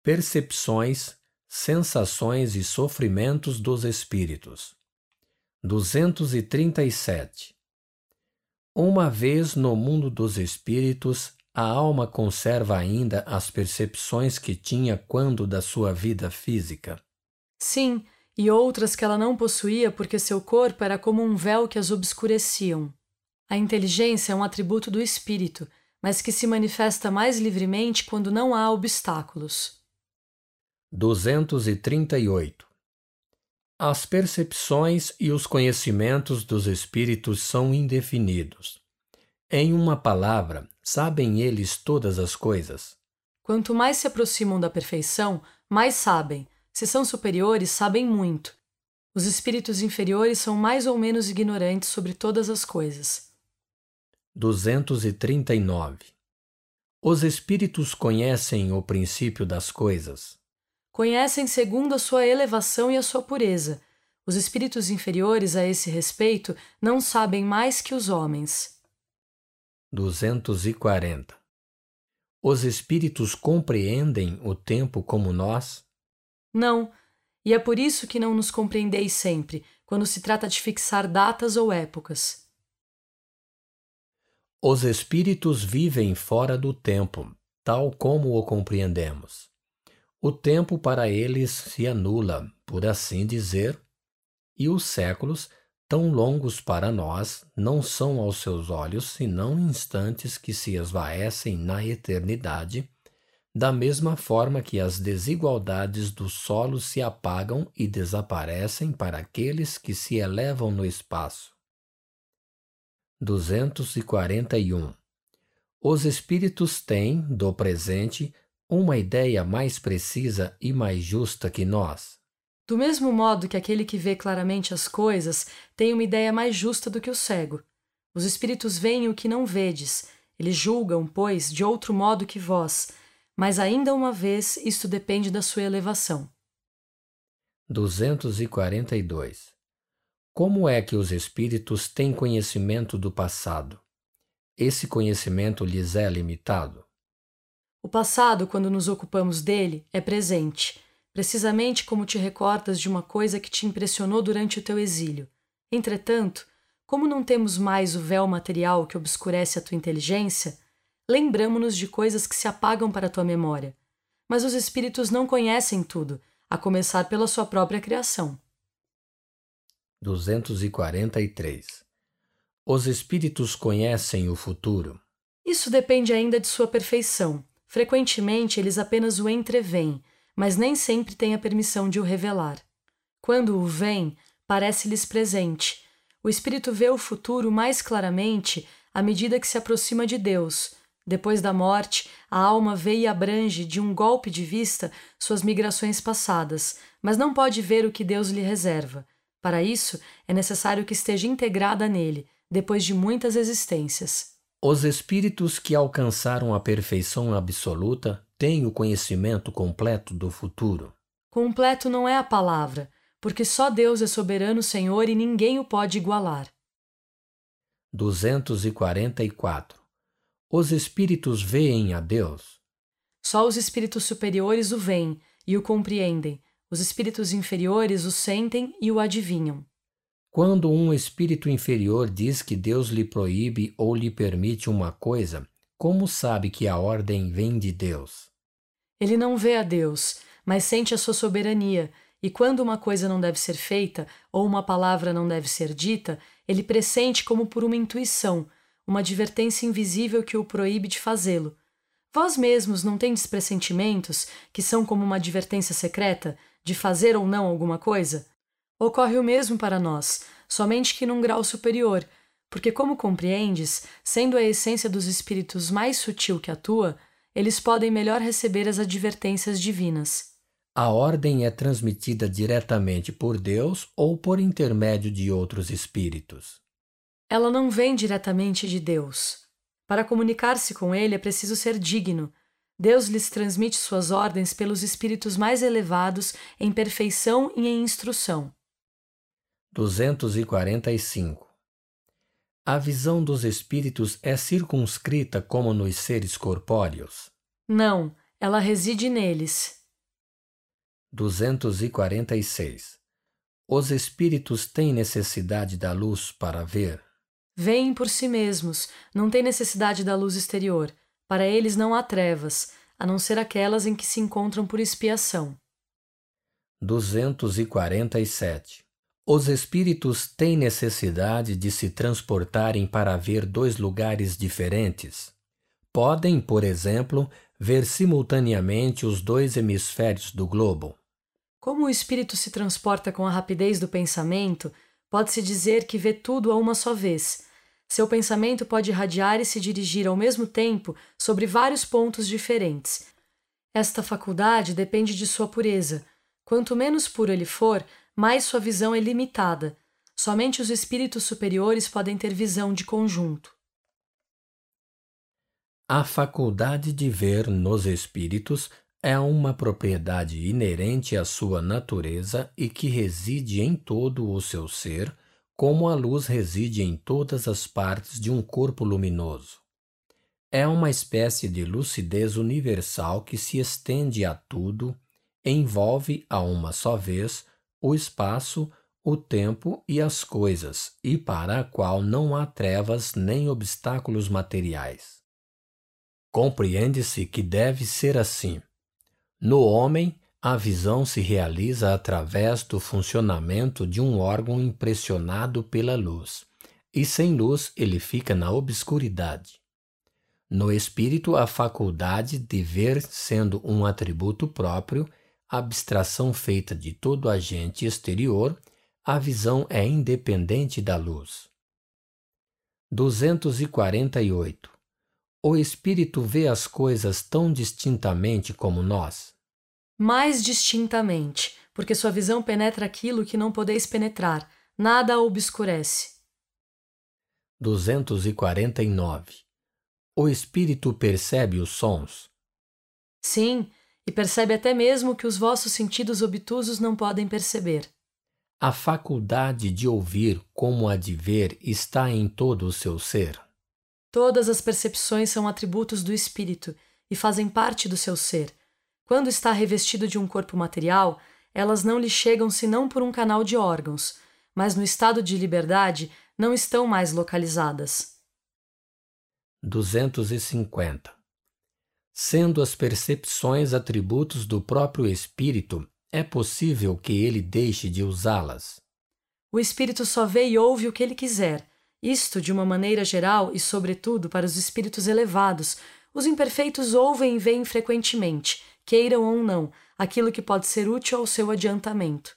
Percepções, sensações e sofrimentos dos espíritos. 237. Uma vez no mundo dos espíritos, a alma conserva ainda as percepções que tinha quando da sua vida física? Sim, e outras que ela não possuía porque seu corpo era como um véu que as obscureciam. A inteligência é um atributo do espírito, mas que se manifesta mais livremente quando não há obstáculos. 238. As percepções e os conhecimentos dos espíritos são indefinidos. Em uma palavra, sabem eles todas as coisas? Quanto mais se aproximam da perfeição, mais sabem. Se são superiores, sabem muito. Os espíritos inferiores são mais ou menos ignorantes sobre todas as coisas. 239. Os espíritos conhecem o princípio das coisas? Conhecem segundo a sua elevação e a sua pureza. Os espíritos inferiores a esse respeito não sabem mais que os homens. 240. Os espíritos compreendem o tempo como nós? Não, e é por isso que não nos compreendeis sempre, quando se trata de fixar datas ou épocas. Os espíritos vivem fora do tempo, tal como o compreendemos. O tempo para eles se anula, por assim dizer, e os séculos, tão longos para nós, não são aos seus olhos senão instantes que se esvaecem na eternidade, da mesma forma que as desigualdades do solo se apagam e desaparecem para aqueles que se elevam no espaço. 241. Os espíritos têm, do presente, uma ideia mais precisa e mais justa que nós. Do mesmo modo que aquele que vê claramente as coisas tem uma ideia mais justa do que o cego. Os espíritos veem o que não vedes. Eles julgam, pois, de outro modo que vós, mas ainda uma vez isto depende da sua elevação. 242. Como é que os espíritos têm conhecimento do passado? Esse conhecimento lhes é limitado? O passado, quando nos ocupamos dele, é presente, precisamente como te recordas de uma coisa que te impressionou durante o teu exílio. Entretanto, como não temos mais o véu material que obscurece a tua inteligência, lembramo-nos de coisas que se apagam para a tua memória. Mas os espíritos não conhecem tudo, a começar pela sua própria criação. 243. Os espíritos conhecem o futuro? Isso depende ainda de sua perfeição. Frequentemente eles apenas o entreveem, mas nem sempre têm a permissão de o revelar. Quando o veem, parece-lhes presente. O espírito vê o futuro mais claramente à medida que se aproxima de Deus. Depois da morte, a alma vê e abrange de um golpe de vista suas migrações passadas, mas não pode ver o que Deus lhe reserva. Para isso, é necessário que esteja integrada nele, depois de muitas existências. Os espíritos que alcançaram a perfeição absoluta têm o conhecimento completo do futuro? Completo não é a palavra, porque só Deus é soberano Senhor e ninguém o pode igualar. 244. Os espíritos veem a Deus? Só os espíritos superiores o veem e o compreendem. Os espíritos inferiores o sentem e o adivinham. Quando um espírito inferior diz que Deus lhe proíbe ou lhe permite uma coisa, como sabe que a ordem vem de Deus? Ele não vê a Deus, mas sente a sua soberania, e quando uma coisa não deve ser feita ou uma palavra não deve ser dita, ele pressente como por uma intuição, uma advertência invisível que o proíbe de fazê-lo. Vós mesmos não tendes pressentimentos que são como uma advertência secreta de fazer ou não alguma coisa? Ocorre o mesmo para nós, somente que num grau superior, porque, como compreendes, sendo a essência dos espíritos mais sutil que a tua, eles podem melhor receber as advertências divinas. A ordem é transmitida diretamente por Deus ou por intermédio de outros espíritos? Ela não vem diretamente de Deus. Para comunicar-se com ele é preciso ser digno. Deus lhes transmite suas ordens pelos espíritos mais elevados em perfeição e em instrução. 245. A visão dos espíritos é circunscrita como nos seres corpóreos? Não, ela reside neles. 246. Os espíritos têm necessidade da luz para ver? Veem por si mesmos, não têm necessidade da luz exterior. Para eles não há trevas, a não ser aquelas em que se encontram por expiação. 247. Os espíritos têm necessidade de se transportarem para ver dois lugares diferentes? Podem, por exemplo, ver simultaneamente os dois hemisférios do globo? Como o espírito se transporta com a rapidez do pensamento, pode-se dizer que vê tudo a uma só vez. Seu pensamento pode irradiar e se dirigir ao mesmo tempo sobre vários pontos diferentes. Esta faculdade depende de sua pureza. Quanto menos puro ele for, mais sua visão é limitada. Somente os espíritos superiores podem ter visão de conjunto. A faculdade de ver nos espíritos é uma propriedade inerente à sua natureza e que reside em todo o seu ser, como a luz reside em todas as partes de um corpo luminoso. É uma espécie de lucidez universal que se estende a tudo, envolve a uma só vez o espaço, o tempo e as coisas, e para a qual não há trevas nem obstáculos materiais. Compreende-se que deve ser assim. No homem, a visão se realiza através do funcionamento de um órgão impressionado pela luz, e sem luz ele fica na obscuridade. No espírito, a faculdade de ver sendo um atributo próprio, abstração feita de todo agente exterior, a visão é independente da luz. 248. O espírito vê as coisas tão distintamente como nós? Mais distintamente, porque sua visão penetra aquilo que não podeis penetrar, nada a obscurece. 249. O espírito percebe os sons? Sim, e percebe até mesmo que os vossos sentidos obtusos não podem perceber. A faculdade de ouvir como a de ver está em todo o seu ser? Todas as percepções são atributos do espírito e fazem parte do seu ser. Quando está revestido de um corpo material, elas não lhe chegam senão por um canal de órgãos, mas no estado de liberdade não estão mais localizadas. 250. Sendo as percepções atributos do próprio espírito, é possível que ele deixe de usá-las? O espírito só vê e ouve o que ele quiser, isto de uma maneira geral e, sobretudo, para os espíritos elevados. Os imperfeitos ouvem e veem frequentemente, queiram ou não, aquilo que pode ser útil ao seu adiantamento.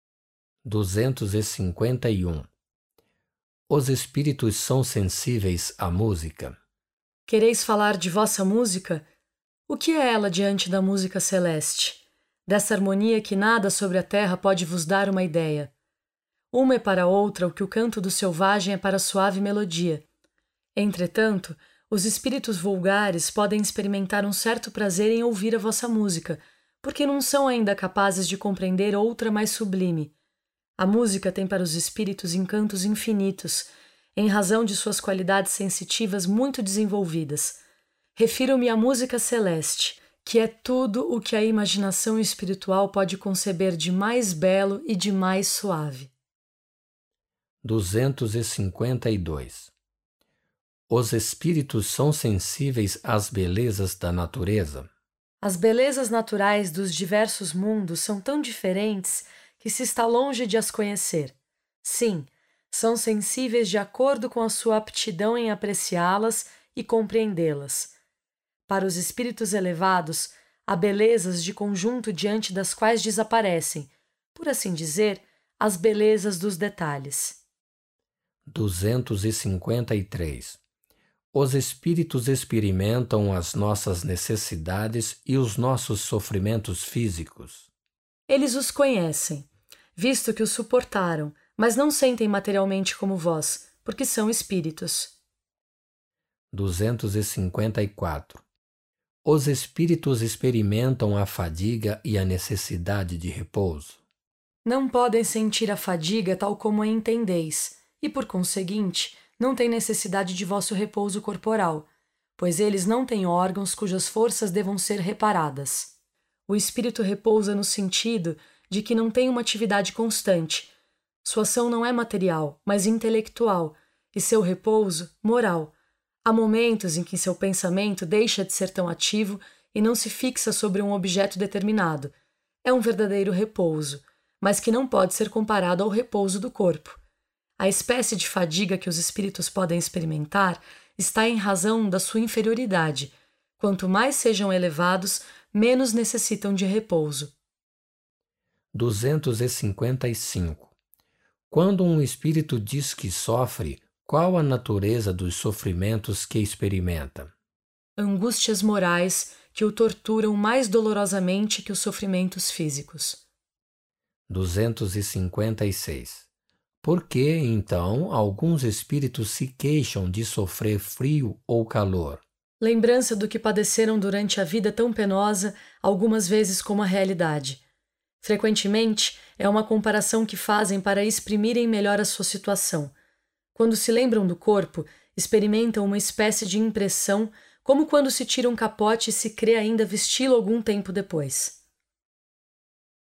251. Os espíritos são sensíveis à música? Quereis falar de vossa música? O que é ela diante da música celeste? Dessa harmonia que nada sobre a terra pode vos dar uma ideia. Uma é para outra o que o canto do selvagem é para a suave melodia. Entretanto, os espíritos vulgares podem experimentar um certo prazer em ouvir a vossa música, porque não são ainda capazes de compreender outra mais sublime. A música tem para os espíritos encantos infinitos, em razão de suas qualidades sensitivas muito desenvolvidas. Refiro-me à música celeste, que é tudo o que a imaginação espiritual pode conceber de mais belo e de mais suave. 252. Os espíritos são sensíveis às belezas da natureza? As belezas naturais dos diversos mundos são tão diferentes que se está longe de as conhecer. Sim, são sensíveis de acordo com a sua aptidão em apreciá-las e compreendê-las. Para os espíritos elevados, há belezas de conjunto diante das quais desaparecem, por assim dizer, as belezas dos detalhes. 253. Os espíritos experimentam as nossas necessidades e os nossos sofrimentos físicos? Eles os conhecem, visto que os suportaram, mas não sentem materialmente como vós, porque são espíritos. 254. Os espíritos experimentam a fadiga e a necessidade de repouso? Não podem sentir a fadiga tal como a entendeis, e, por conseguinte, não têm necessidade de vosso repouso corporal, pois eles não têm órgãos cujas forças devam ser reparadas. O espírito repousa no sentido de que não tem uma atividade constante. Sua ação não é material, mas intelectual, e seu repouso, moral. Há momentos em que seu pensamento deixa de ser tão ativo e não se fixa sobre um objeto determinado. É um verdadeiro repouso, mas que não pode ser comparado ao repouso do corpo. A espécie de fadiga que os espíritos podem experimentar está em razão da sua inferioridade. Quanto mais sejam elevados, menos necessitam de repouso. 255. Quando um espírito diz que sofre, qual a natureza dos sofrimentos que experimenta? Angústias morais que o torturam mais dolorosamente que os sofrimentos físicos. 256. Por que, então, alguns espíritos se queixam de sofrer frio ou calor? Lembrança do que padeceram durante a vida tão penosa, algumas vezes como a realidade. Frequentemente, é uma comparação que fazem para exprimirem melhor a sua situação. Quando se lembram do corpo, experimentam uma espécie de impressão, como quando se tira um capote e se crê ainda vesti-lo algum tempo depois.